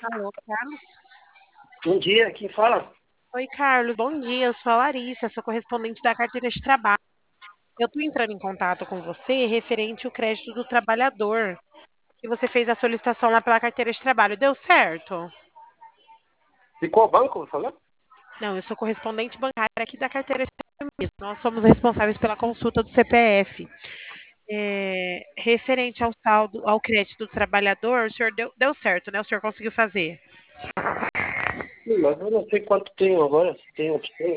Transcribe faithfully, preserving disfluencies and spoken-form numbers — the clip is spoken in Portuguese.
Alô, Carlos? Bom dia, quem fala? Oi, Carlos, bom dia. Eu sou a Larissa, sou correspondente da carteira de trabalho. Eu estou entrando em contato com você referente ao crédito do trabalhador, que você fez a solicitação lá pela carteira de trabalho. Deu certo? De qual banco você falou? Não, eu sou correspondente bancária aqui da carteira de trabalho mesmo. Nós somos responsáveis pela consulta do C P F. É, referente ao saldo, ao crédito do trabalhador, o senhor deu, deu certo, né? O senhor conseguiu fazer. Sim, mas eu não sei quanto tenho agora, se tem opção.